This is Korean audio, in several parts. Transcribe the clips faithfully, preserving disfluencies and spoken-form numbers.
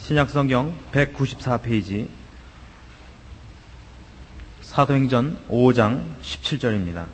신약성경 백구십사 페이지 사도행전 오 장 십칠 절입니다.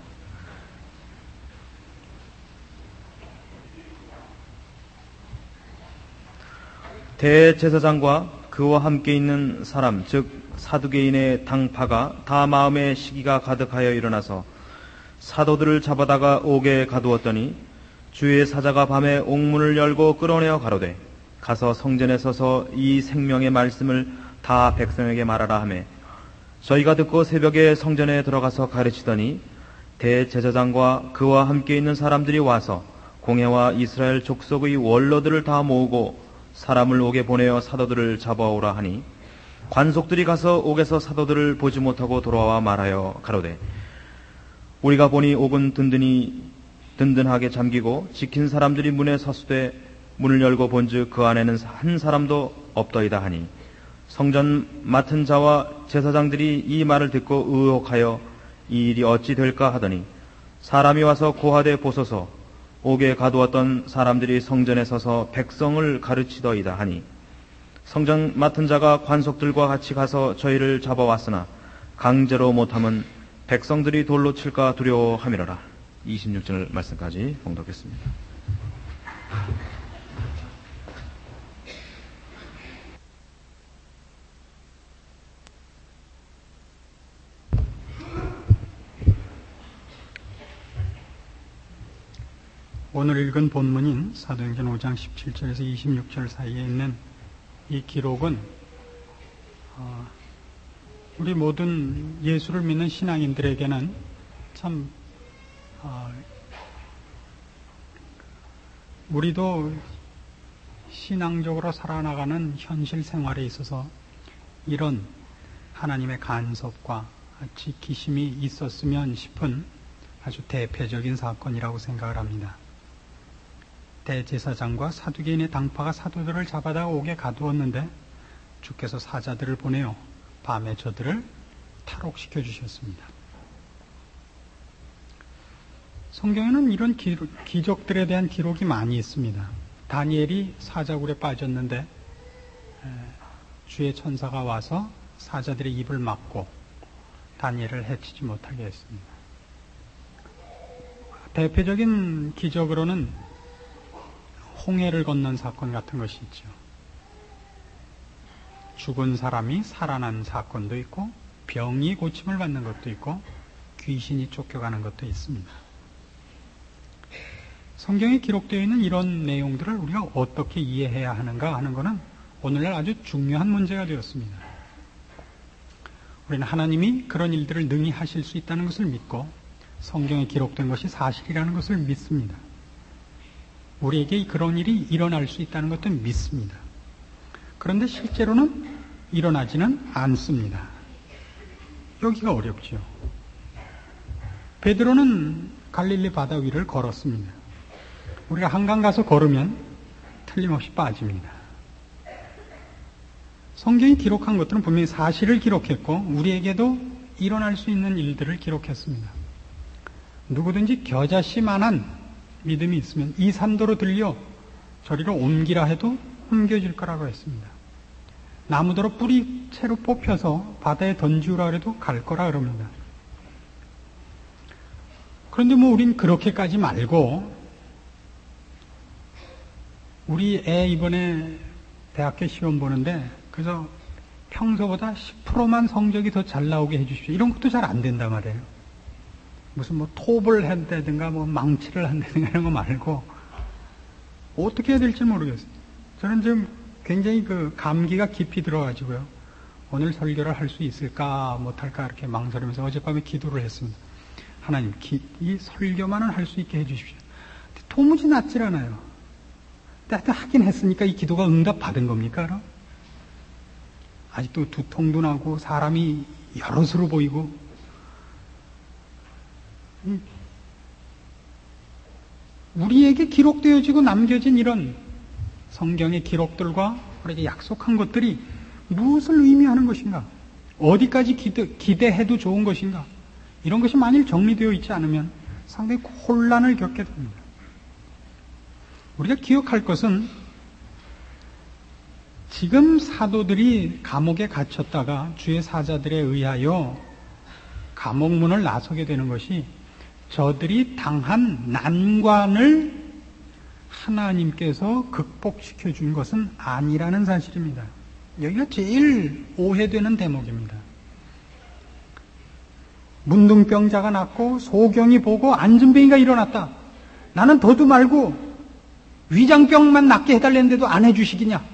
대제사장과 그와 함께 있는 사람, 즉 사두개인의 당파가 다 마음에 시기가 가득하여 일어나서 사도들을 잡아다가 옥에 가두었더니 주의 사자가 밤에 옥문을 열고 끌어내어 가로되 가서 성전에 서서 이 생명의 말씀을 다 백성에게 말하라 하매 저희가 듣고 새벽에 성전에 들어가서 가르치더니 대제사장과 그와 함께 있는 사람들이 와서 공회와 이스라엘 족속의 원로들을 다 모으고 사람을 옥에 보내어 사도들을 잡아오라 하니 관속들이 가서 옥에서 사도들을 보지 못하고 돌아와 말하여 가로되 우리가 보니 옥은 든든히 든든하게 잠기고 지킨 사람들이 문에 서수되 문을 열고 본즉 그 안에는 한 사람도 없더이다 하니 성전 맡은 자와 제사장들이 이 말을 듣고 의혹하여 이 일이 어찌 될까 하더니 사람이 와서 고하되 보소서 옥에 가두었던 사람들이 성전에 서서 백성을 가르치더이다 하니 성전 맡은 자가 관속들과 같이 가서 저희를 잡아왔으나 강제로 못함은 백성들이 돌로 칠까 두려워함이로라. 이십육 절 말씀까지 봉독했습니다. 오늘 읽은 본문인 사도행전 오 장 십칠 절에서 이십육 절 사이에 있는 이 기록은 어, 우리 모든 예수를 믿는 신앙인들에게는 참 어, 우리도 신앙적으로 살아나가는 현실 생활에 있어서 이런 하나님의 간섭과 지키심이 있었으면 싶은 아주 대표적인 사건이라고 생각을 합니다. 대제사장과 사두개인의 당파가 사도들을 잡아다가 옥에 가두었는데 주께서 사자들을 보내어 밤에 저들을 탈옥시켜 주셨습니다. 성경에는 이런 기록, 기적들에 대한 기록이 많이 있습니다. 다니엘이 사자굴에 빠졌는데 주의 천사가 와서 사자들의 입을 막고 다니엘을 해치지 못하게 했습니다. 대표적인 기적으로는 홍해를 건넌 사건 같은 것이 있죠. 죽은 사람이 살아난 사건도 있고 병이 고침을 받는 것도 있고 귀신이 쫓겨가는 것도 있습니다. 성경에 기록되어 있는 이런 내용들을 우리가 어떻게 이해해야 하는가 하는 것은 오늘날 아주 중요한 문제가 되었습니다. 우리는 하나님이 그런 일들을 능히 하실 수 있다는 것을 믿고 성경에 기록된 것이 사실이라는 것을 믿습니다. 우리에게 그런 일이 일어날 수 있다는 것도 믿습니다. 그런데 실제로는 일어나지는 않습니다. 여기가 어렵죠. 베드로는 갈릴리 바다 위를 걸었습니다. 우리가 한강 가서 걸으면 틀림없이 빠집니다. 성경이 기록한 것들은 분명히 사실을 기록했고 우리에게도 일어날 수 있는 일들을 기록했습니다. 누구든지 겨자씨만한 믿음이 있으면 이 산도로 들려 저리로 옮기라 해도 옮겨질 거라고 했습니다. 나무도로 뿌리채로 뽑혀서 바다에 던지우라 그래도 갈 거라 그럽니다. 그런데 뭐 우린 그렇게까지 말고 우리 애 이번에 대학교 시험 보는데 그래서 평소보다 십 퍼센트만 성적이 더 잘 나오게 해주십시오. 이런 것도 잘 안 된단 말이에요. 무슨 뭐 톱을 한다든가 뭐 망치를 한다든가 이런 거 말고 어떻게 해야 될지 모르겠어요. 저는 지금 굉장히 그 감기가 깊이 들어가지고요. 오늘 설교를 할 수 있을까 못할까 이렇게 망설이면서 어젯밤에 기도를 했습니다. 하나님, 기, 이 설교만은 할 수 있게 해주십시오. 도무지 낫질 않아요. 하여튼 하긴 했으니까 이 기도가 응답 받은 겁니까? 그럼? 아직도 두통도 나고 사람이 여럿으로 보이고 우리에게 기록되어지고 남겨진 이런 성경의 기록들과 우리에게 약속한 것들이 무엇을 의미하는 것인가? 어디까지 기대, 기대해도 좋은 것인가? 이런 것이 만일 정리되어 있지 않으면 상당히 혼란을 겪게 됩니다. 우리가 기억할 것은 지금 사도들이 감옥에 갇혔다가 주의 사자들에 의하여 감옥문을 나서게 되는 것이 저들이 당한 난관을 하나님께서 극복시켜 준 것은 아니라는 사실입니다. 여기가 제일 오해되는 대목입니다. 문둥병자가 낫고 소경이 보고 안진뱅이가 일어났다. 나는 더도 말고 위장병만 낫게 해달랬는데도 안 해주시겠냐?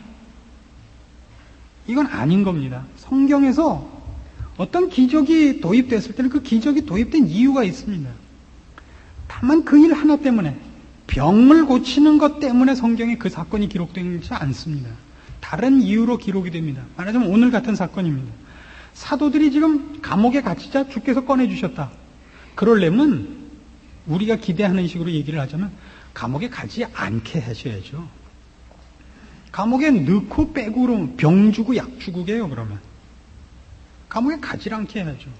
이건 아닌 겁니다. 성경에서 어떤 기적이 도입됐을 때는 그 기적이 도입된 이유가 있습니다. 다만 그 일 하나 때문에, 병을 고치는 것 때문에 성경에 그 사건이 기록되지 않습니다. 다른 이유로 기록이 됩니다. 말하자면 오늘 같은 사건입니다. 사도들이 지금 감옥에 갇히자 주께서 꺼내주셨다. 그러려면 우리가 기대하는 식으로 얘기를 하자면 감옥에 가지 않게 하셔야죠. 감옥에 넣고 빼고 병 주고 약 주고 게요. 그러면 감옥에 가지 않게 해야죠.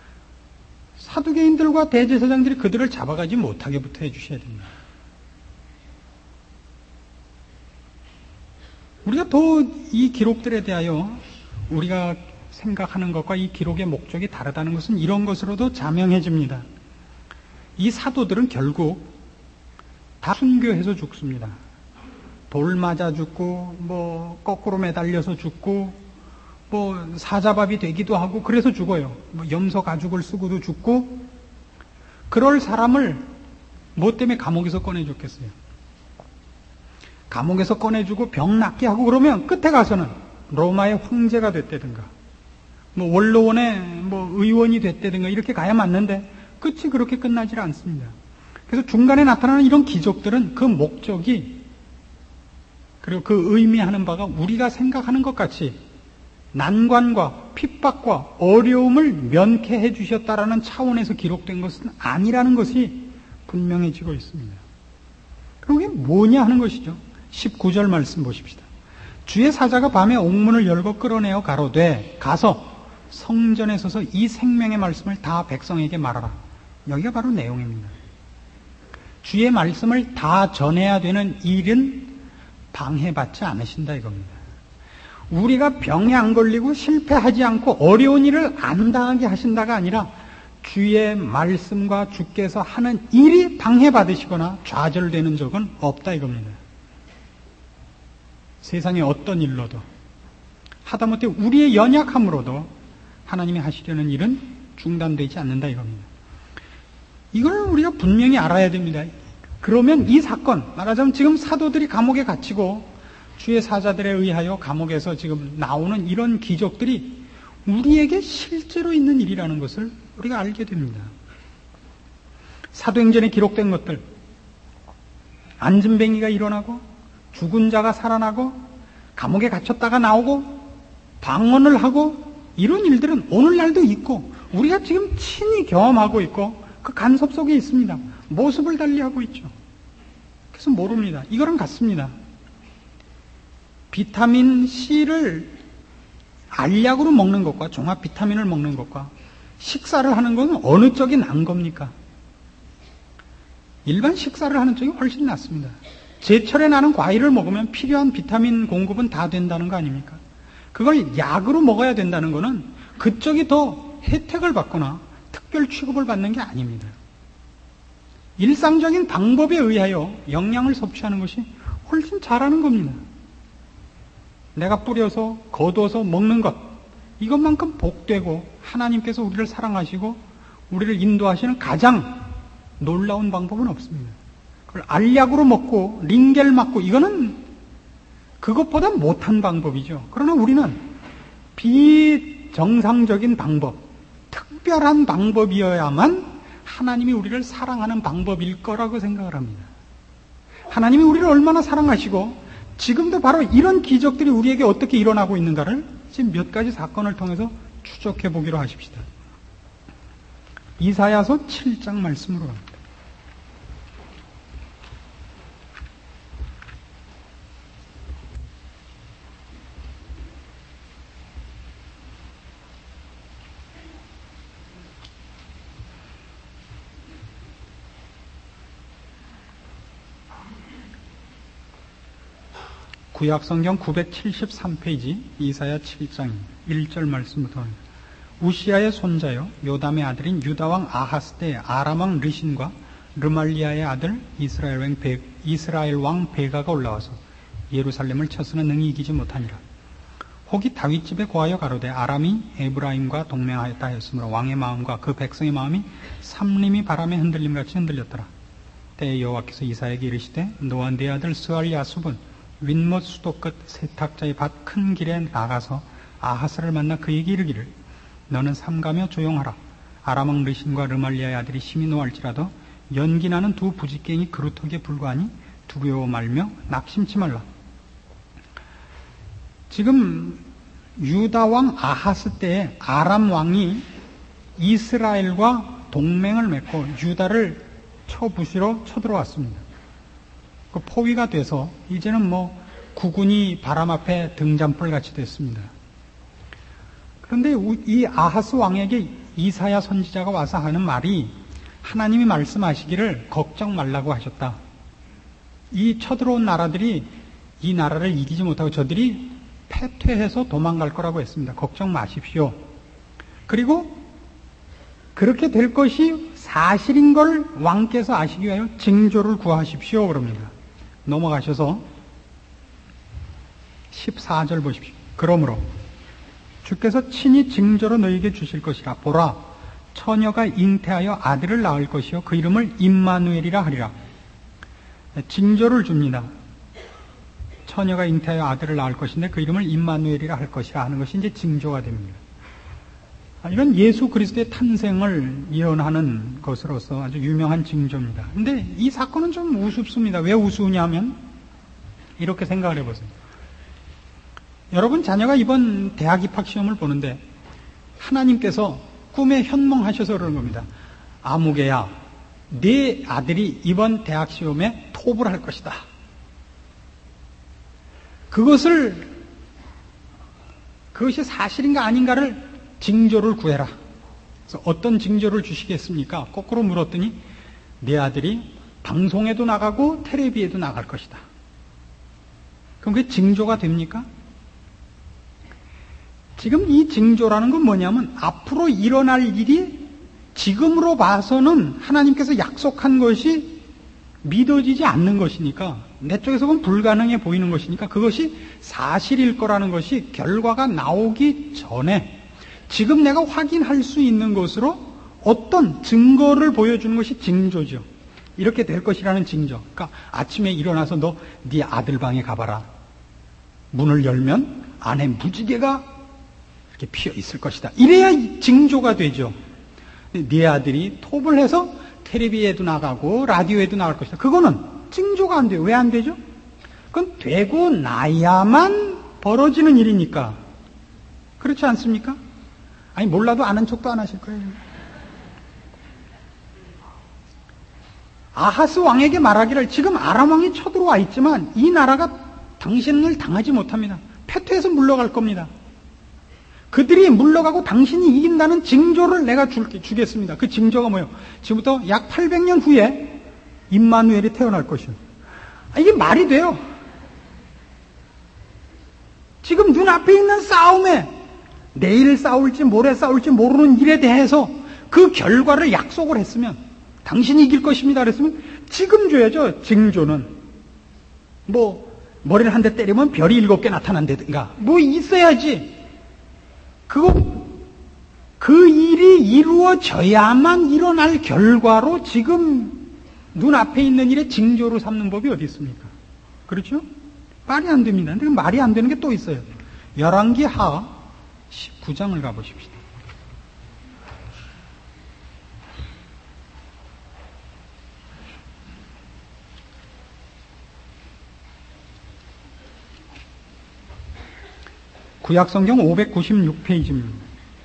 사두개인들과 대제사장들이 그들을 잡아가지 못하게부터 해주셔야 됩니다. 우리가 더 이 기록들에 대하여 우리가 생각하는 것과 이 기록의 목적이 다르다는 것은 이런 것으로도 자명해집니다. 이 사도들은 결국 다 순교해서 죽습니다. 돌 맞아 죽고, 뭐 거꾸로 매달려서 죽고, 뭐 사자밥이 되기도 하고 그래서 죽어요. 뭐 염소 가죽을 쓰고도 죽고. 그럴 사람을 뭐 때문에 감옥에서 꺼내줬겠어요? 감옥에서 꺼내주고 병 낫게 하고 그러면 끝에 가서는 로마의 황제가 됐다든가 뭐 원로원의 뭐 의원이 됐다든가 이렇게 가야 맞는데 끝이 그렇게 끝나질 않습니다. 그래서 중간에 나타나는 이런 기적들은 그 목적이 그리고 그 의미하는 바가 우리가 생각하는 것 같이 난관과 핍박과 어려움을 면케해 주셨다라는 차원에서 기록된 것은 아니라는 것이 분명해지고 있습니다. 그게 뭐냐 하는 것이죠. 십구 절 말씀 보십시다. 주의 사자가 밤에 옥문을 열고 끌어내어 가로되 가서 성전에 서서 이 생명의 말씀을 다 백성에게 말하라. 여기가 바로 내용입니다. 주의 말씀을 다 전해야 되는 일은 방해받지 않으신다 이겁니다. 우리가 병에 안 걸리고 실패하지 않고 어려운 일을 안 당하게 하신다가 아니라 주의 말씀과 주께서 하는 일이 방해받으시거나 좌절되는 적은 없다 이겁니다. 세상의 어떤 일로도 하다못해 우리의 연약함으로도 하나님이 하시려는 일은 중단되지 않는다 이겁니다. 이걸 우리가 분명히 알아야 됩니다. 그러면 이 사건, 말하자면 지금 사도들이 감옥에 갇히고 주의 사자들에 의하여 감옥에서 지금 나오는 이런 기적들이 우리에게 실제로 있는 일이라는 것을 우리가 알게 됩니다. 사도행전에 기록된 것들, 안진뱅이가 일어나고 죽은 자가 살아나고 감옥에 갇혔다가 나오고 방언을 하고 이런 일들은 오늘날도 있고 우리가 지금 친히 경험하고 있고 그 간섭 속에 있습니다. 모습을 달리하고 있죠. 그래서 모릅니다. 이거랑 같습니다. 비타민 C를 알약으로 먹는 것과 종합 비타민을 먹는 것과 식사를 하는 것은 어느 쪽이 난 겁니까? 일반 식사를 하는 쪽이 훨씬 낫습니다. 제철에 나는 과일을 먹으면 필요한 비타민 공급은 다 된다는 거 아닙니까? 그걸 약으로 먹어야 된다는 것은 그쪽이 더 혜택을 받거나 특별 취급을 받는 게 아닙니다. 일상적인 방법에 의하여 영양을 섭취하는 것이 훨씬 잘하는 겁니다. 내가 뿌려서 거둬서 먹는 것, 이것만큼 복되고 하나님께서 우리를 사랑하시고 우리를 인도하시는 가장 놀라운 방법은 없습니다. 그걸 알약으로 먹고 링겔 맞고 이거는 그것보다 못한 방법이죠. 그러나 우리는 비정상적인 방법, 특별한 방법이어야만 하나님이 우리를 사랑하는 방법일 거라고 생각을 합니다. 하나님이 우리를 얼마나 사랑하시고 지금도 바로 이런 기적들이 우리에게 어떻게 일어나고 있는가를 지금 몇 가지 사건을 통해서 추적해 보기로 하십시다. 이사야서 칠 장 말씀으로 갑니다. 구 구약성경 구백칠십삼 페이지 이사야 칠 장 일 절 말씀부터 우시아의 손자요 요담의 아들인 유다왕 아하스 때 아람왕 르신과 르말리아의 아들 이스라엘 왕, 베, 이스라엘 왕 베가가 올라와서 예루살렘을 쳐서는 능히 이기지 못하니라. 혹이 다윗 집에 고하여 가로되 아람이 에브라임과 동맹하였다 하였으므로 왕의 마음과 그 백성의 마음이 삼림이 바람에 흔들림같이 흔들렸더라. 때에 여호와께서 이사야에게 이르시되 너와 네 아들 스알 야숲은 윗못 수도 끝 세탁자의 밭 큰 길에 나가서 아하스를 만나 그에게 이르기를 너는 삼가며 조용하라. 아람왕 르신과 르말리아의 아들이 심히 노할지라도 연기나는 두 부지깽이 그루터기에 불과하니 두려워 말며 낙심치 말라. 지금 유다왕 아하스 때에 아람 왕이 이스라엘과 동맹을 맺고 유다를 쳐부시러 쳐들어왔습니다. 그 포위가 돼서 이제는 뭐 국군이 바람 앞에 등잔불 같이 됐습니다. 그런데 이 아하스 왕에게 이사야 선지자가 와서 하는 말이 하나님이 말씀하시기를 걱정 말라고 하셨다. 이 쳐들어온 나라들이 이 나라를 이기지 못하고 저들이 패퇴해서 도망갈 거라고 했습니다. 걱정 마십시오. 그리고 그렇게 될 것이 사실인 걸 왕께서 아시기 위하여 징조를 구하십시오. 그럽니다. 넘어가셔서 십사 절 보십시오. 그러므로 주께서 친히 징조로 너희에게 주실 것이라. 보라, 처녀가 잉태하여 아들을 낳을 것이요 그 이름을 임마누엘이라 하리라. 징조를 줍니다. 처녀가 잉태하여 아들을 낳을 것인데 그 이름을 임마누엘이라 할 것이라 하는 것이 이제 징조가 됩니다. 이건 예수 그리스도의 탄생을 예언하는 것으로서 아주 유명한 징조입니다. 근데 이 사건은 좀 우습습니다. 왜 우스우냐면 이렇게 생각을 해보세요. 여러분 자녀가 이번 대학 입학 시험을 보는데 하나님께서 꿈에 현몽하셔서 그러는 겁니다. 아무개야, 네 아들이 이번 대학 시험에 톱을 할 것이다. 그것을 그것이 사실인가 아닌가를 징조를 구해라. 그래서 어떤 징조를 주시겠습니까? 거꾸로 물었더니 네 아들이 방송에도 나가고 텔레비에도 나갈 것이다. 그럼 그게 징조가 됩니까? 지금 이 징조라는 건 뭐냐면 앞으로 일어날 일이 지금으로 봐서는 하나님께서 약속한 것이 믿어지지 않는 것이니까 내 쪽에서 보면 불가능해 보이는 것이니까 그것이 사실일 거라는 것이 결과가 나오기 전에 지금 내가 확인할 수 있는 것으로 어떤 증거를 보여주는 것이 징조죠. 이렇게 될 것이라는 징조. 그러니까 아침에 일어나서 너 네 아들 방에 가봐라. 문을 열면 안에 무지개가 이렇게 피어 있을 것이다. 이래야 징조가 되죠. 네 아들이 톱을 해서 텔레비에도 나가고 라디오에도 나갈 것이다. 그거는 징조가 안 돼요. 왜 안 되죠? 그건 되고 나야만 벌어지는 일이니까. 그렇지 않습니까? 아니 몰라도 아는 척도 안 하실 거예요. 아하스 왕에게 말하기를 지금 아람 왕이 쳐들어와 있지만 이 나라가 당신을 당하지 못합니다. 패퇴해서 물러갈 겁니다. 그들이 물러가고 당신이 이긴다는 징조를 내가 줄게, 주겠습니다. 그 징조가 뭐예요? 지금부터 약 팔백 년 후에 임마누엘이 태어날 것이요. 아, 이게 말이 돼요. 지금 눈앞에 있는 싸움에 내일 싸울지 모레 싸울지 모르는 일에 대해서 그 결과를 약속을 했으면 당신이 이길 것입니다. 그랬으면 지금 줘야죠. 징조는. 뭐 머리를 한 대 때리면 별이 일곱 개 나타난다든가 뭐 있어야지. 그거, 그 일이 이루어져야만 일어날 결과로 지금 눈앞에 있는 일에 징조로 삼는 법이 어디 있습니까? 그렇죠? 말이 안 됩니다. 근데 말이 안 되는 게 또 있어요. 열왕기 하 십구 장을 가보십시다. 구약성경 오백구십육 페이지입니다.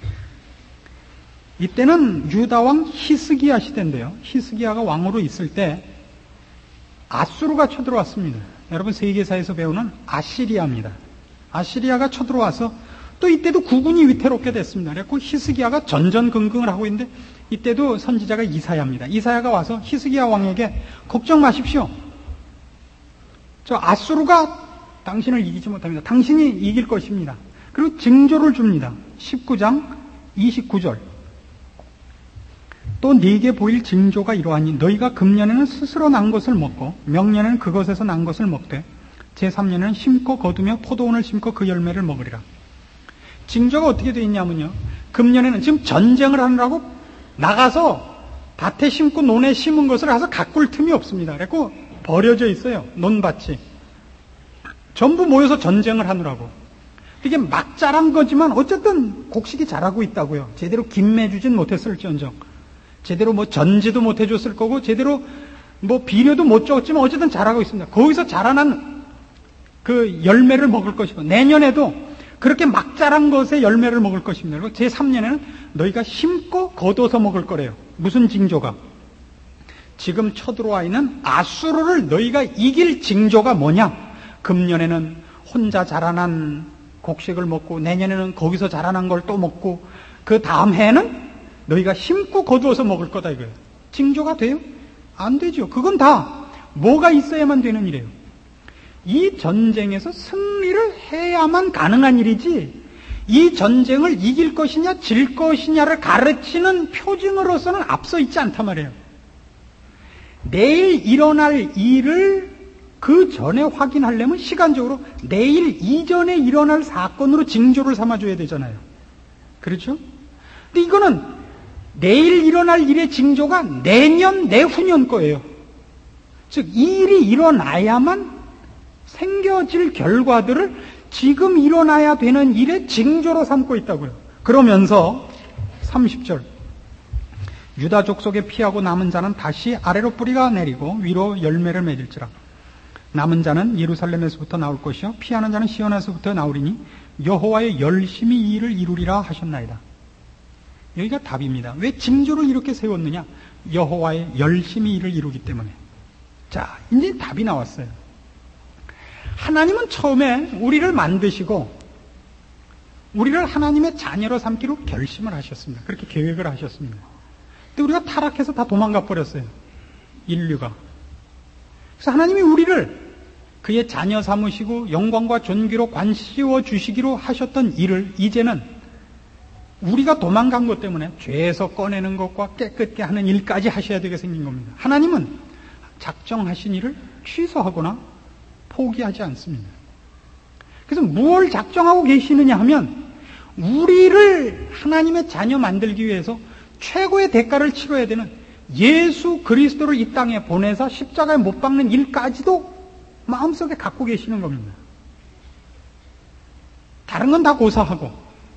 이때는 유다왕 히스기야 시대인데요. 히스기야가 왕으로 있을 때 아수르가 쳐들어왔습니다. 여러분 세계사에서 배우는 아시리아입니다. 아시리아가 쳐들어와서 또 이때도 국군이 위태롭게 됐습니다. 그래서 히스기야가 전전긍긍을 하고 있는데 이때도 선지자가 이사야입니다. 이사야가 와서 히스기야 왕에게 걱정 마십시오. 저 아수르가 당신을 이기지 못합니다. 당신이 이길 것입니다. 그리고 징조를 줍니다. 십구 장 이십구 절. 또 네게 보일 징조가 이러하니 너희가 금년에는 스스로 난 것을 먹고 명년에는 그것에서 난 것을 먹되 제삼 년에는 심고 거두며 포도원을 심고 그 열매를 먹으리라. 징조가 어떻게 되어 있냐면요, 금년에는 지금 전쟁을 하느라고 나가서 밭에 심고 논에 심은 것을 가서 가꿀 틈이 없습니다. 그래서 버려져 있어요. 논밭이 전부 모여서 전쟁을 하느라고. 이게 막 자란 거지만 어쨌든 곡식이 자라고 있다고요. 제대로 김매주진 못했을지언정, 제대로 뭐 전지도 못 해줬을 거고, 제대로 뭐 비료도 못 줬지만 어쨌든 자라고 있습니다. 거기서 자라난 그 열매를 먹을 것이고, 내년에도 그렇게 막 자란 것의 열매를 먹을 것입니다. 그리고 제삼 년에는 너희가 심고 거둬서 먹을 거래요. 무슨 징조가? 지금 쳐들어와 있는 아수르를 너희가 이길 징조가 뭐냐? 금년에는 혼자 자라난 곡식을 먹고, 내년에는 거기서 자라난 걸 또 먹고, 그 다음 해는 너희가 심고 거두어서 먹을 거다 이거예요. 징조가 돼요? 안 되죠. 그건 다 뭐가 있어야만 되는 일이에요. 이 전쟁에서 승리를 해야만 가능한 일이지, 이 전쟁을 이길 것이냐 질 것이냐를 가르치는 표징으로서는 앞서 있지 않단 말이에요. 내일 일어날 일을 그 전에 확인하려면 시간적으로 내일 이전에 일어날 사건으로 징조를 삼아줘야 되잖아요. 그렇죠? 근데 이거는 내일 일어날 일의 징조가 내년, 내후년 거예요. 즉, 이 일이 일어나야만 생겨질 결과들을 지금 일어나야 되는 일의 징조로 삼고 있다고요. 그러면서 삼십 절, 유다 족속에 피하고 남은 자는 다시 아래로 뿌리가 내리고 위로 열매를 맺을지라. 남은 자는 예루살렘에서부터 나올 것이요 피하는 자는 시온에서부터 나오리니 여호와의 열심히 이 일을 이루리라 하셨나이다. 여기가 답입니다. 왜 징조를 이렇게 세웠느냐? 여호와의 열심히 일을 이루기 때문에. 자, 이제 답이 나왔어요. 하나님은 처음에 우리를 만드시고 우리를 하나님의 자녀로 삼기로 결심을 하셨습니다. 그렇게 계획을 하셨습니다. 근데 우리가 타락해서 다 도망가 버렸어요. 인류가. 그래서 하나님이 우리를 그의 자녀 삼으시고 영광과 존귀로 관씌워 주시기로 하셨던 일을 이제는 우리가 도망간 것 때문에 죄에서 꺼내는 것과 깨끗게 하는 일까지 하셔야 되게 생긴 겁니다. 하나님은 작정하신 일을 취소하거나 포기하지 않습니다. 그래서 무엇을 작정하고 계시느냐 하면 우리를 하나님의 자녀 만들기 위해서 최고의 대가를 치러야 되는 예수 그리스도를 이 땅에 보내서 십자가에 못 박는 일까지도 마음속에 갖고 계시는 겁니다. 다른 건 다 고사하고,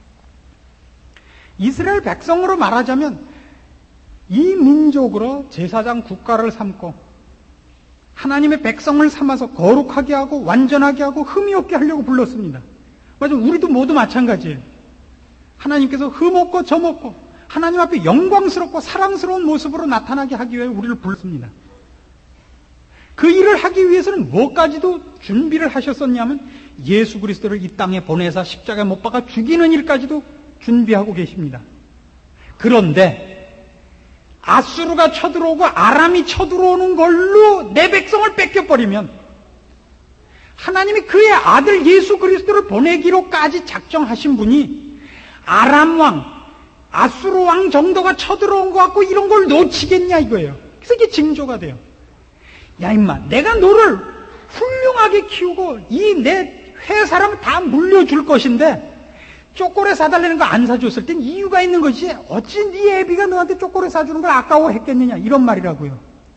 이스라엘 백성으로 말하자면 이 민족으로 제사장 국가를 삼고 하나님의 백성을 삼아서 거룩하게 하고 완전하게 하고 흠이 없게 하려고 불렀습니다. 맞아, 우리도 모두 마찬가지예요. 하나님께서 흠 없고 점 없고 하나님 앞에 영광스럽고 사랑스러운 모습으로 나타나게 하기 위해 우리를 불렀습니다. 그 일을 하기 위해서는 뭐까지도 준비를 하셨었냐면 예수 그리스도를 이 땅에 보내서 십자가에 못 박아 죽이는 일까지도 준비하고 계십니다. 그런데 아수르가 쳐들어오고 아람이 쳐들어오는 걸로 내 백성을 뺏겨버리면 하나님이 그의 아들 예수 그리스도를 보내기로까지 작정하신 분이 아람 왕, 아수르 왕 정도가 쳐들어온 것 같고 이런 걸 놓치겠냐 이거예요. 그래서 이게 징조가 돼요. 야 임마, 내가 너를 훌륭하게 키우고 이 내 회사라면 다 물려줄 것인데 초콜릿 사달라는 거 안 사줬을 땐 이유가 있는 것이 어찌 네 애비가 너한테 초콜릿 사주는 걸 아까워했겠느냐 이런 말이라고요.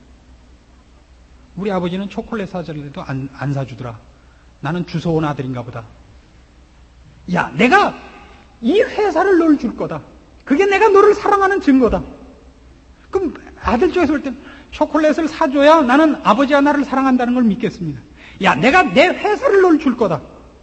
우리 아버지는 초콜릿 사달래도 안, 안 사주더라. 나는 주워온 아들인가 보다. 야, 내가 이 회사를 널 줄 거다. 그게 내가 너를 사랑하는 증거다. 그럼 아들 쪽에서 볼 때 초콜릿을 사줘야 나는 아버지가 나를 사랑한다는 걸 믿겠습니다. 야, 내가 내 회사를 널 줄 거다.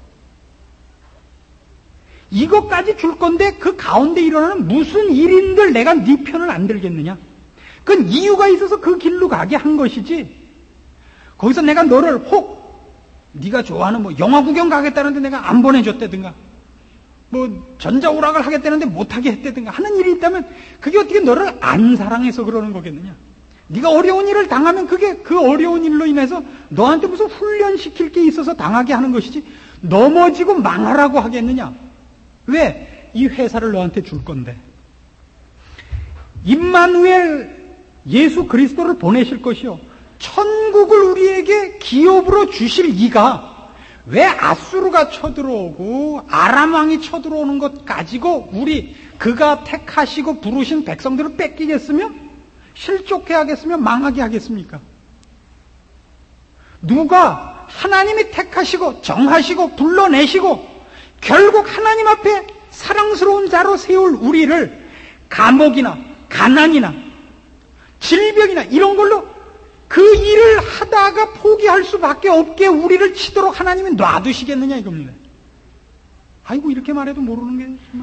이것까지 줄 건데 그 가운데 일어나는 무슨 일인들 내가 네 편을 안 들겠느냐? 그건 이유가 있어서 그 길로 가게 한 것이지. 거기서 내가 너를 혹 네가 좋아하는 뭐 영화 구경 가겠다는데 내가 안 보내줬다든가 뭐 전자오락을 하겠다는데 못하게 했다든가 하는 일이 있다면 그게 어떻게 너를 안 사랑해서 그러는 거겠느냐? 네가 어려운 일을 당하면 그게 그 어려운 일로 인해서 너한테 무슨 훈련시킬 게 있어서 당하게 하는 것이지 넘어지고 망하라고 하겠느냐? 왜? 이 회사를 너한테 줄 건데. 임마누엘 예수 그리스도를 보내실 것이요. 천국을 우리에게 기업으로 주실 이가 왜 아수르가 쳐들어오고 아람 왕이 쳐들어오는 것 가지고 우리 그가 택하시고 부르신 백성들을 뺏기겠으며 실족해 하겠으며 망하게 하겠습니까? 누가 하나님이 택하시고 정하시고 불러내시고 결국 하나님 앞에 사랑스러운 자로 세울 우리를 감옥이나 가난이나 질병이나 이런 걸로 그 일을 하다가 포기할 수밖에 없게 우리를 치도록 하나님이 놔두시겠느냐 이겁니다. 아이고 이렇게 말해도 모르는 게 정말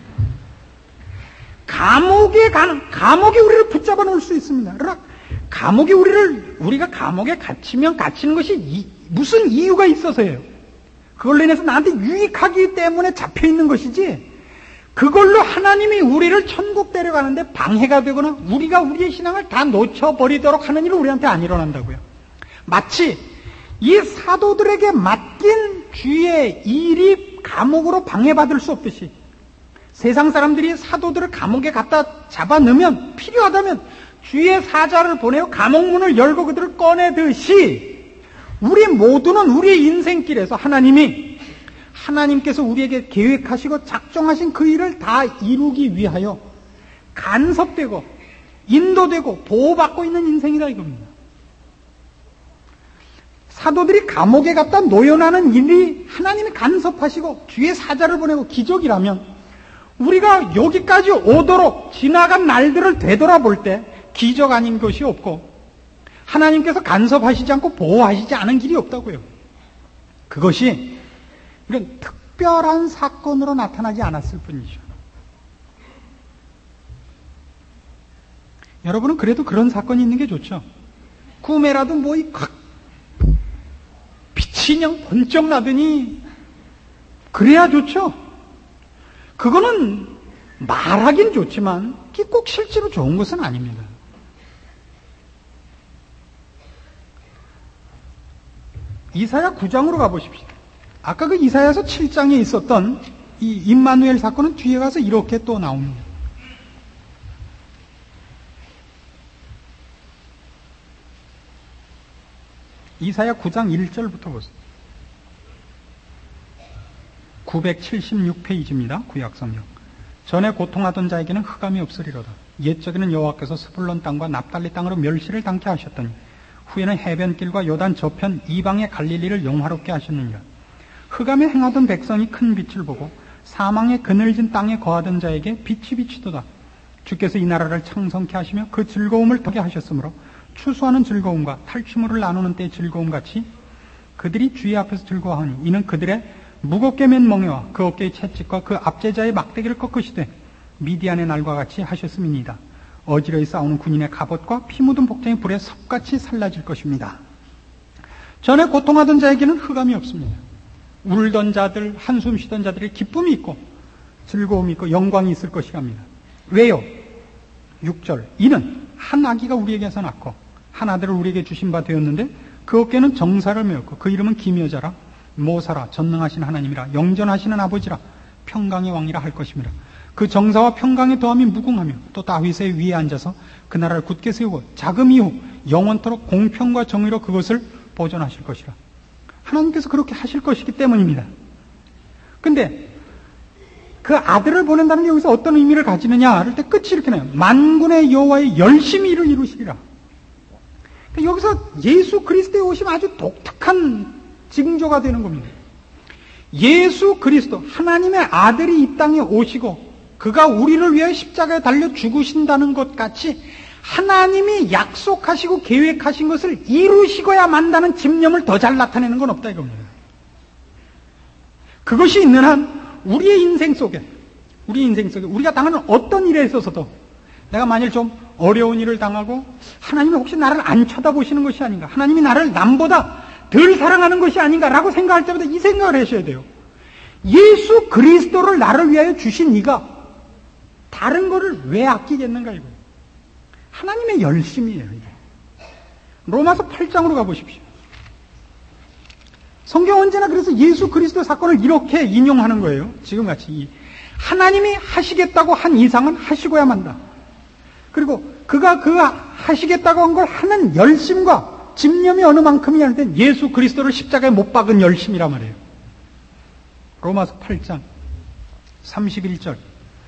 감옥에 가는 감옥에 우리를 붙잡아 놓을 수 있습니다. 그러나 감옥에 우리를 우리가 감옥에 갇히면 갇히는 것이 이, 무슨 이유가 있어서예요. 그걸로 인해서 나한테 유익하기 때문에 잡혀 있는 것이지. 그걸로 하나님이 우리를 천국 데려가는데 방해가 되거나 우리가 우리의 신앙을 다 놓쳐버리도록 하는 일은 우리한테 안 일어난다고요. 마치 이 사도들에게 맡긴 주의 일이 감옥으로 방해받을 수 없듯이 세상 사람들이 사도들을 감옥에 갖다 잡아넣으면 필요하다면 주의 사자를 보내어 감옥문을 열고 그들을 꺼내듯이 우리 모두는 우리의 인생길에서 하나님이 하나님께서 우리에게 계획하시고 작정하신 그 일을 다 이루기 위하여 간섭되고 인도되고 보호받고 있는 인생이다 이겁니다. 사도들이 감옥에 갔다 노연하는 일이 하나님이 간섭하시고 주의 사자를 보내고 기적이라면 우리가 여기까지 오도록 지나간 날들을 되돌아볼 때 기적 아닌 것이 없고 하나님께서 간섭하시지 않고 보호하시지 않은 길이 없다고요. 그것이 이런 특별한 사건으로 나타나지 않았을 뿐이죠. 여러분은 그래도 그런 사건이 있는 게 좋죠. 꿈에라도 뭐 이 빛이 그냥 번쩍 나더니 그래야 좋죠. 그거는 말하긴 좋지만 그게 꼭 실제로 좋은 것은 아닙니다. 이사야 구 장으로 가보십시오. 아까 그 이사야서 칠 장에 있었던 이 임마누엘 사건은 뒤에 가서 이렇게 또 나옵니다. 이사야 구 장 일 절부터 보세요. 구백칠십육 페이지입니다. 구약성경. 전에 고통하던 자에게는 흑암이 없으리로다. 옛적에는 여호와께서 스불론 땅과 납달리 땅으로 멸시를 당케 하셨더니 후에는 해변길과 요단 저편 이방의 갈릴리를 영화롭게 하셨느니라. 흑암에 행하던 백성이 큰 빛을 보고 사망의 그늘진 땅에 거하던 자에게 빛이 비치도다. 주께서 이 나라를 창성케 하시며 그 즐거움을 더게 하셨으므로 추수하는 즐거움과 탈취물을 나누는 때의 즐거움같이 그들이 주의 앞에서 즐거워하니 이는 그들의 무겁게 맨 멍에와 그 어깨의 채찍과 그 압제자의 막대기를 꺾으시되 미디안의 날과 같이 하셨음이니이다. 어지러이 싸우는 군인의 갑옷과 피 묻은 복장이 불에 섭같이 살라질 것입니다. 전에 고통하던 자에게는 흑암이 없습니다. 울던 자들, 한숨 쉬던 자들의 기쁨이 있고 즐거움이 있고 영광이 있을 것이랍니다. 왜요? 육 절. 이는 한 아기가 우리에게서 낳고 한 아들을 우리에게 주신 바 되었는데 그 어깨는 정사를 메었고 그 이름은 기묘자라 모사라 전능하신 하나님이라 영전하시는 아버지라 평강의 왕이라 할 것입니다. 그 정사와 평강의 더함이 무궁하며 또 다윗의 위에 앉아서 그 나라를 굳게 세우고 자금 이후 영원토록 공평과 정의로 그것을 보존하실 것이라. 하나님께서 그렇게 하실 것이기 때문입니다. 근데 그 아들을 보낸다는 게 여기서 어떤 의미를 가지느냐 할 때 끝이 이렇게 나요. 만군의 여호와의 열심히 일을 이루시리라. 그러니까 여기서 예수 그리스도의 오심 아주 독특한 징조가 되는 겁니다. 예수 그리스도 하나님의 아들이 이 땅에 오시고 그가 우리를 위해 십자가에 달려 죽으신다는 것 같이 하나님이 약속하시고 계획하신 것을 이루시고야 만다는 집념을 더 잘 나타내는 건 없다 이겁니다. 그것이 있는 한 우리의 인생 속에 우리 인생 속에 우리가 당하는 어떤 일에 있어서도 내가 만일 좀 어려운 일을 당하고 하나님이 혹시 나를 안 쳐다보시는 것이 아닌가, 하나님이 나를 남보다 덜 사랑하는 것이 아닌가라고 생각할 때마다 이 생각을 하셔야 돼요. 예수 그리스도를 나를 위하여 주신 이가 다른 거를 왜 아끼겠는가 이거예요. 하나님의 열심이에요, 이게. 로마서 팔 장으로 가보십시오. 성경 언제나 그래서 예수 그리스도 사건을 이렇게 인용하는 거예요. 지금같이. 하나님이 하시겠다고 한 이상은 하시고야 만다. 그리고 그가 그 하시겠다고 한 걸 하는 열심과 집념이 어느 만큼이냐 할 땐 예수 그리스도를 십자가에 못 박은 열심이란 말이에요. 로마서 팔 장 삼십일 절.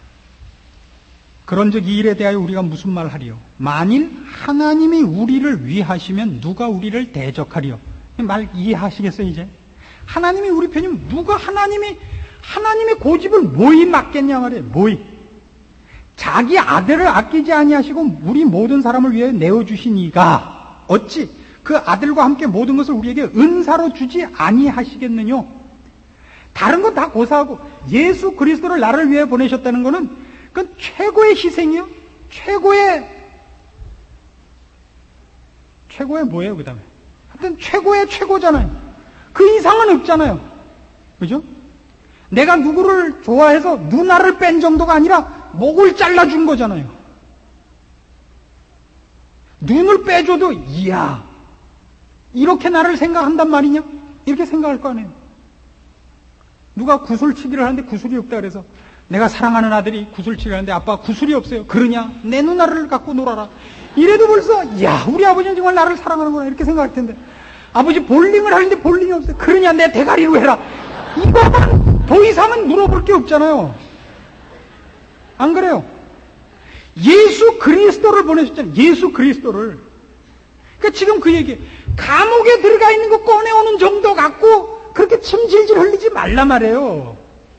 그런즉 이 일에 대하여 우리가 무슨 말 하리요? 만일 하나님이 우리를 위하시면 누가 우리를 대적하리요? 말 이해하시겠어요, 이제? 하나님이 우리 편이면 누가 하나님이 하나님의 고집을 뭐이 맡겠냐 말이에요. 뭐이. 자기 아들을 아끼지 아니하시고 우리 모든 사람을 위해 내어주신 이가 어찌 그 아들과 함께 모든 것을 우리에게 은사로 주지 아니하시겠느냐? 다른 건 다 고사하고 예수 그리스도를 나를 위해 보내셨다는 것은 그건 최고의 희생이요. 최고의 최고의 뭐예요, 그 다음에? 하여튼 최고의 최고잖아요. 그 이상은 없잖아요. 그죠? 내가 누구를 좋아해서 누나를 뺀 정도가 아니라 목을 잘라준 거잖아요. 눈을 빼줘도 이야 이렇게 나를 생각한단 말이냐? 이렇게 생각할 거 아니에요. 누가 구슬치기를 하는데 구슬이 없다 그래서 내가 사랑하는 아들이 구슬치기를 하는데 아빠 구슬이 없어요. 그러냐? 내 누나를 갖고 놀아라. 이래도 벌써 야 우리 아버지는 정말 나를 사랑하는구나 이렇게 생각할 텐데 아버지 볼링을 하는데 볼링이 없어요. 그러냐? 내 대가리로 해라. 이거는 더 이상은 물어볼 게 없잖아요. 안 그래요? 예수 그리스도를 보내셨잖아요. 예수 그리스도를. 그러니까 지금 그 얘기 감옥에 들어가 있는 거 꺼내오는 정도 갖고 그렇게 침 질질 흘리지 말라 말이에요.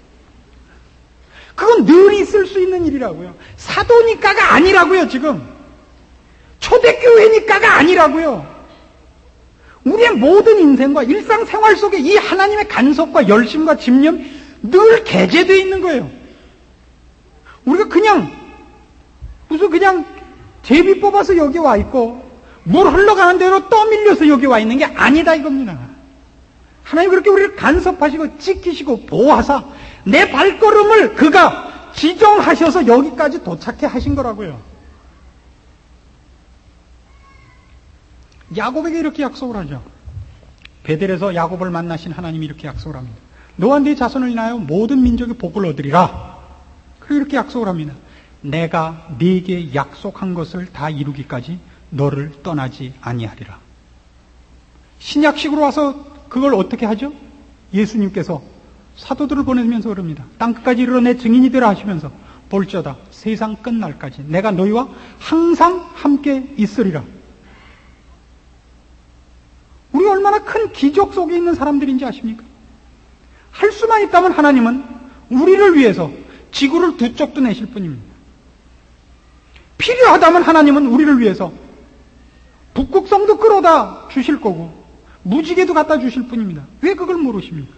그건 늘 있을 수 있는 일이라고요. 사도니까가 아니라고요. 지금 초대교회니까가 아니라고요. 우리의 모든 인생과 일상생활 속에 이 하나님의 간섭과 열심과 집념 늘 개재되어 있는 거예요. 우리가 그냥 무슨 그냥 제비 뽑아서 여기 와 있고 물 흘러가는 대로 떠밀려서 여기 와 있는 게 아니다 이겁니다. 하나님 그렇게 우리를 간섭하시고 지키시고 보호하사 내 발걸음을 그가 지정하셔서 여기까지 도착해 하신 거라고요. 야곱에게 이렇게 약속을 하죠. 베델에서 야곱을 만나신 하나님이 이렇게 약속을 합니다. 너와 네 자손을 인하여 모든 민족이 복을 얻으리라. 그리고 이렇게 약속을 합니다. 내가 네게 약속한 것을 다 이루기까지 너를 떠나지 아니하리라. 신약식으로 와서 그걸 어떻게 하죠? 예수님께서 사도들을 보내면서 그럽니다. 땅끝까지 이르러 내 증인이 되라 하시면서 볼지어다 세상 끝날까지 내가 너희와 항상 함께 있으리라. 우리 얼마나 큰 기적 속에 있는 사람들인지 아십니까? 할 수만 있다면 하나님은 우리를 위해서 지구를 두 쪽도 내실 뿐입니다. 필요하다면 하나님은 우리를 위해서 북극성도 끌어다 주실 거고 무지개도 갖다 주실 뿐입니다. 왜 그걸 모르십니까?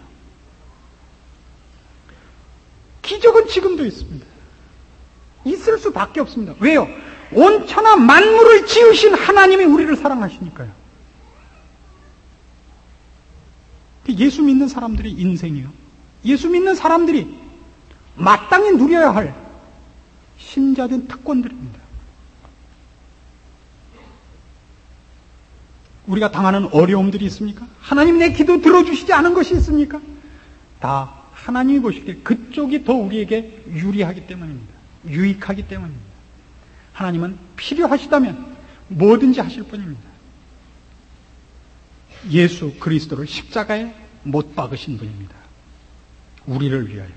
기적은 지금도 있습니다. 있을 수밖에 없습니다. 왜요? 온 천하 만물을 지으신 하나님이 우리를 사랑하시니까요. 예수 믿는 사람들의 인생이요. 예수 믿는 사람들이 마땅히 누려야 할 신자된 특권들입니다. 우리가 당하는 어려움들이 있습니까? 하나님 내 기도 들어주시지 않은 것이 있습니까? 다 하나님이 보시기에 그쪽이 더 우리에게 유리하기 때문입니다. 유익하기 때문입니다. 하나님은 필요하시다면 뭐든지 하실 뿐입니다. 예수 그리스도를 십자가에 못 박으신 분입니다. 우리를 위하여.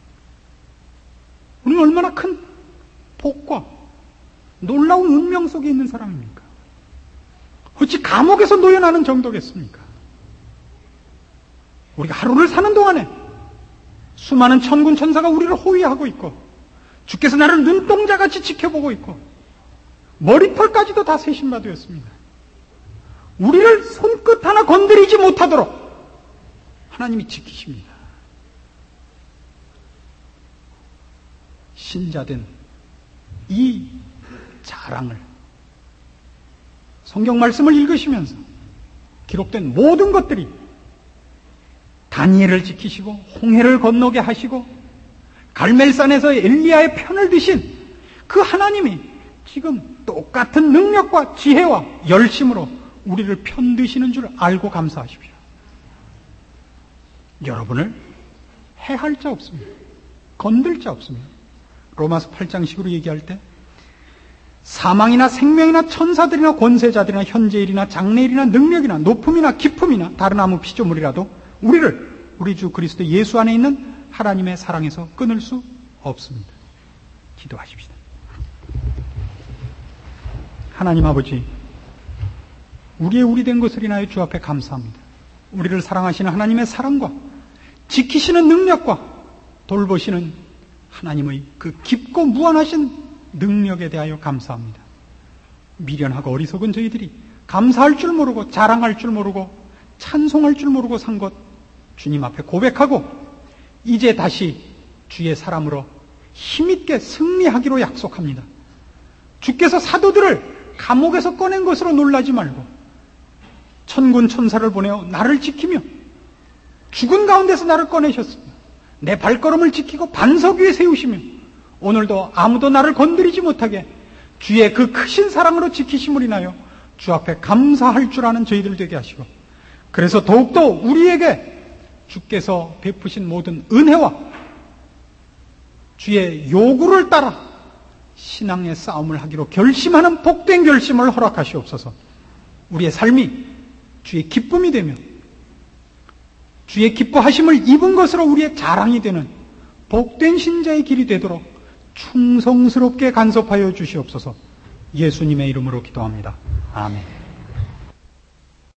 우리는 얼마나 큰 복과 놀라운 운명 속에 있는 사람입니까? 어찌 감옥에서 노여나는 정도겠습니까? 우리가 하루를 사는 동안에 수많은 천군 천사가 우리를 호위하고 있고 주께서 나를 눈동자같이 지켜보고 있고 머리털까지도 다 세신받으였습니다. 우리를 손끝 하나 건드리지 못하도록 하나님이 지키십니다. 신자된 이 자랑을 성경 말씀을 읽으시면서 기록된 모든 것들이 다니엘을 지키시고 홍해를 건너게 하시고 갈멜산에서 엘리야의 편을 드신 그 하나님이 지금 똑같은 능력과 지혜와 열심으로 우리를 편드시는 줄 알고 감사하십시오. 여러분을 해할 자 없습니다. 건들 자 없습니다. 로마서 팔 장식으로 얘기할 때 사망이나 생명이나 천사들이나 권세자들이나 현재일이나 장래일이나 능력이나 높음이나 깊음이나 다른 아무 피조물이라도 우리를 우리 주 그리스도 예수 안에 있는 하나님의 사랑에서 끊을 수 없습니다. 기도하십시다. 하나님 아버지, 우리의 우리 된 것을 인하여 주 앞에 감사합니다. 우리를 사랑하시는 하나님의 사랑과 지키시는 능력과 돌보시는 하나님의 그 깊고 무한하신 능력에 대하여 감사합니다. 미련하고 어리석은 저희들이 감사할 줄 모르고 자랑할 줄 모르고 찬송할 줄 모르고 산 것 주님 앞에 고백하고 이제 다시 주의 사람으로 힘있게 승리하기로 약속합니다. 주께서 사도들을 감옥에서 꺼낸 것으로 놀라지 말고 천군 천사를 보내어 나를 지키며 죽은 가운데서 나를 꺼내셨으며 내 발걸음을 지키고 반석 위에 세우시며 오늘도 아무도 나를 건드리지 못하게 주의 그 크신 사랑으로 지키심을 인하여 주 앞에 감사할 줄 아는 저희들 되게 하시고 그래서 더욱더 우리에게 주께서 베푸신 모든 은혜와 주의 요구를 따라 신앙의 싸움을 하기로 결심하는 복된 결심을 허락하시옵소서. 우리의 삶이 주의 기쁨이 되며 주의 기뻐하심을 입은 것으로 우리의 자랑이 되는 복된 신자의 길이 되도록 충성스럽게 간섭하여 주시옵소서. 예수님의 이름으로 기도합니다. 아멘.